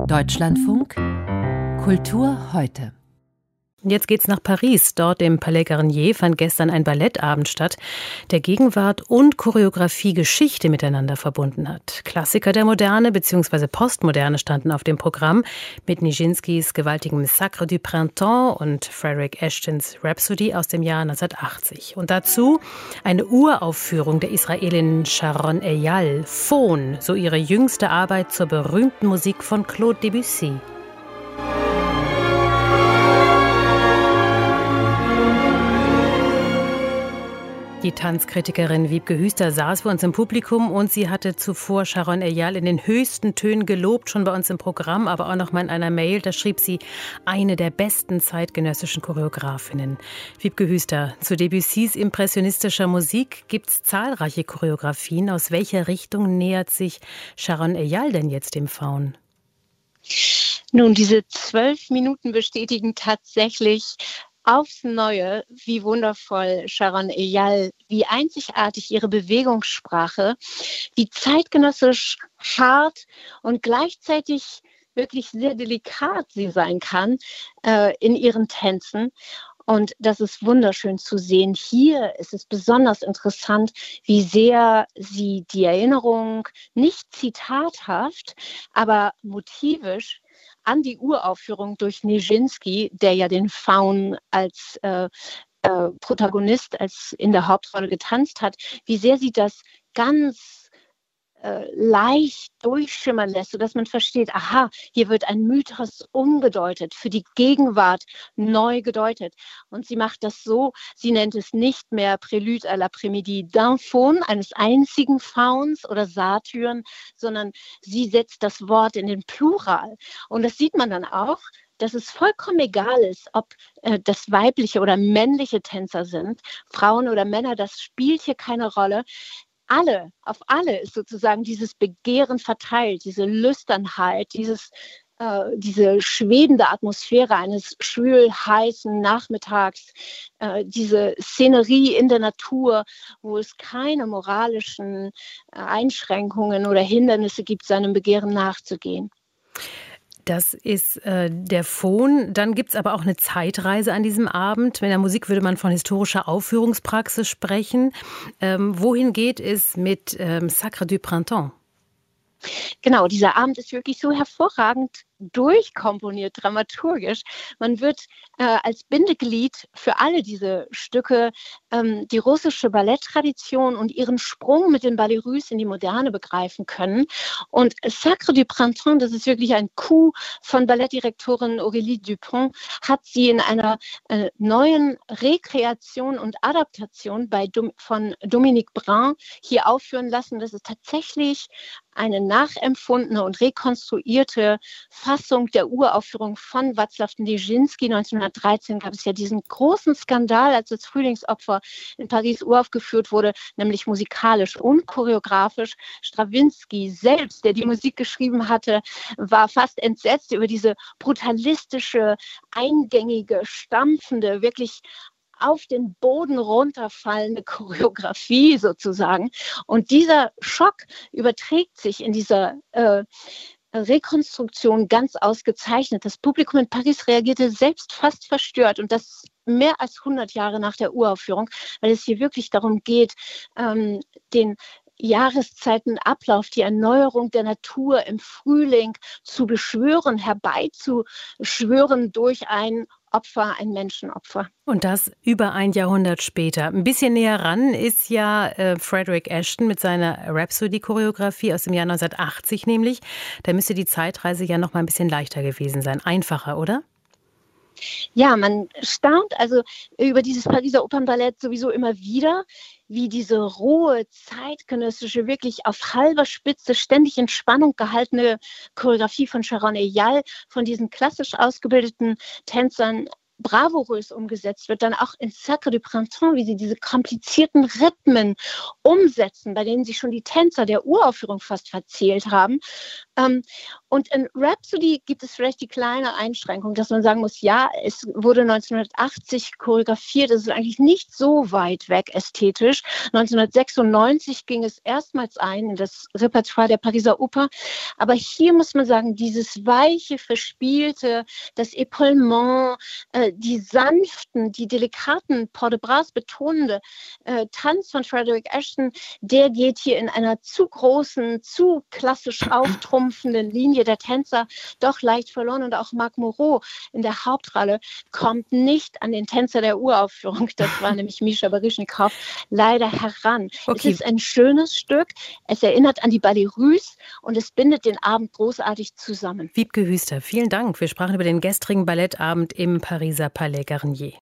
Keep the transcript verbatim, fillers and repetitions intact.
Deutschlandfunk Kultur heute. Jetzt geht's nach Paris. Dort im Palais Garnier fand gestern ein Ballettabend statt, der Gegenwart und Choreografie Geschichte miteinander verbunden hat. Klassiker der Moderne bzw. Postmoderne standen auf dem Programm mit Nijinsky's gewaltigem Sacre du Printemps und Frederick Ashtons Rhapsody aus dem Jahr neunzehnhundertachtzig. Und dazu eine Uraufführung der Israelin Sharon Eyal, Faune, so ihre jüngste Arbeit zur berühmten Musik von Claude Debussy. Die Tanzkritikerin Wiebke Hüster saß für uns im Publikum und sie hatte zuvor Sharon Eyal in den höchsten Tönen gelobt, schon bei uns im Programm, aber auch noch mal in einer Mail. Da schrieb sie, eine der besten zeitgenössischen Choreografinnen. Wiebke Hüster, zu Debussys impressionistischer Musik gibt es zahlreiche Choreografien. Aus welcher Richtung nähert sich Sharon Eyal denn jetzt dem Faun? Nun, diese zwölf Minuten bestätigen tatsächlich aufs Neue, wie wundervoll Sharon Eyal, wie einzigartig ihre Bewegungssprache, wie zeitgenössisch hart und gleichzeitig wirklich sehr delikat sie sein kann äh, in ihren Tänzen. Und das ist wunderschön zu sehen. Hier ist es besonders interessant, wie sehr sie die Erinnerung nicht zitathaft, aber motivisch an die Uraufführung durch Nijinsky, der ja den Faun als äh, äh, Protagonist, als in der Hauptrolle getanzt hat, wie sehr sie das ganz äh, leicht durchschimmern lässt, sodass man versteht, aha, hier wird ein Mythos umgedeutet, für die Gegenwart neu gedeutet. Und sie macht das so, sie nennt es nicht mehr Prélude à l'après-midi d'un faune, eines einzigen Fauns oder Satyren, sondern sie setzt das Wort in den Plural. Und das sieht man dann auch, dass es vollkommen egal ist, ob äh, das weibliche oder männliche Tänzer sind, Frauen oder Männer, das spielt hier keine Rolle. Alle, auf alle ist sozusagen dieses Begehren verteilt, diese Lüsternheit, dieses, äh, diese schwebende Atmosphäre eines schwül heißen Nachmittags, äh, diese Szenerie in der Natur, wo es keine moralischen äh, Einschränkungen oder Hindernisse gibt, seinem Begehren nachzugehen. Das ist äh, der Faun. Dann gibt es aber auch eine Zeitreise an diesem Abend. Mit der Musik würde man von historischer Aufführungspraxis sprechen. Ähm, wohin geht es mit ähm, Sacre du Printemps? Genau, dieser Abend ist wirklich so hervorragend durchkomponiert, dramaturgisch. Man wird äh, als Bindeglied für alle diese Stücke ähm, die russische Balletttradition und ihren Sprung mit den Ballets Russes in die Moderne begreifen können. Und Sacre du Printemps, das ist wirklich ein Coup von Ballettdirektorin Aurélie Dupont, hat sie in einer äh, neuen Rekreation und Adaptation bei Dom- von Dominique Brun hier aufführen lassen. Das ist tatsächlich eine nachempfundene und rekonstruierte Fassung der Uraufführung von Wacław Nijinsky. neunzehnhundertdreizehn gab es ja diesen großen Skandal, als das Frühlingsopfer in Paris uraufgeführt wurde, nämlich musikalisch und choreografisch. Strawinsky selbst, der die Musik geschrieben hatte, war fast entsetzt über diese brutalistische, eingängige, stampfende, wirklich auf den Boden runterfallende Choreografie sozusagen. Und dieser Schock überträgt sich in dieser äh, Rekonstruktion ganz ausgezeichnet. Das Publikum in Paris reagierte selbst fast verstört und das mehr als hundert Jahre nach der Uraufführung, weil es hier wirklich darum geht, ähm, den Jahreszeitenablauf, die Erneuerung der Natur im Frühling zu beschwören, herbeizuschwören durch ein Opfer, ein Menschenopfer. Und das über ein Jahrhundert später. Ein bisschen näher ran ist ja äh, Frederick Ashton mit seiner Rhapsody-Choreografie aus dem Jahr neunzehnhundertachtzig nämlich. Da müsste die Zeitreise ja noch mal ein bisschen leichter gewesen sein. Einfacher, oder? Ja, man staunt also über dieses Pariser Opernballett sowieso immer wieder, wie diese rohe, zeitgenössische, wirklich auf halber Spitze, ständig in Spannung gehaltene Choreografie von Sharon Eyal, von diesen klassisch ausgebildeten Tänzern bravourös umgesetzt wird, dann auch in Sacre du Printemps, wie sie diese komplizierten Rhythmen umsetzen, bei denen sich schon die Tänzer der Uraufführung fast verzählt haben. Und in Rhapsody gibt es vielleicht die kleine Einschränkung, dass man sagen muss, ja, es wurde neunzehnhundertachtzig choreografiert, das ist eigentlich nicht so weit weg ästhetisch. neunzehnhundertsechsundneunzig ging es erstmals ein in das Repertoire der Pariser Oper. Aber hier muss man sagen, dieses weiche, verspielte, das Epaulement, äh, die sanften, die delikaten, Port-de-Bras betonende äh, Tanz von Frederick Ashton, der geht hier in einer zu großen, zu klassisch auftrumpfenden Linie der Tänzer doch leicht verloren. Und auch Marc Moreau in der Hauptrolle kommt nicht an den Tänzer der Uraufführung, das war nämlich Mischa Baryschnikow, leider heran. Okay. Es ist ein schönes Stück, es erinnert an die Ballets Russes und es bindet den Abend großartig zusammen. Wiebke Hüster, vielen Dank. Wir sprachen über den gestrigen Ballettabend im Pariser Palais Garnier.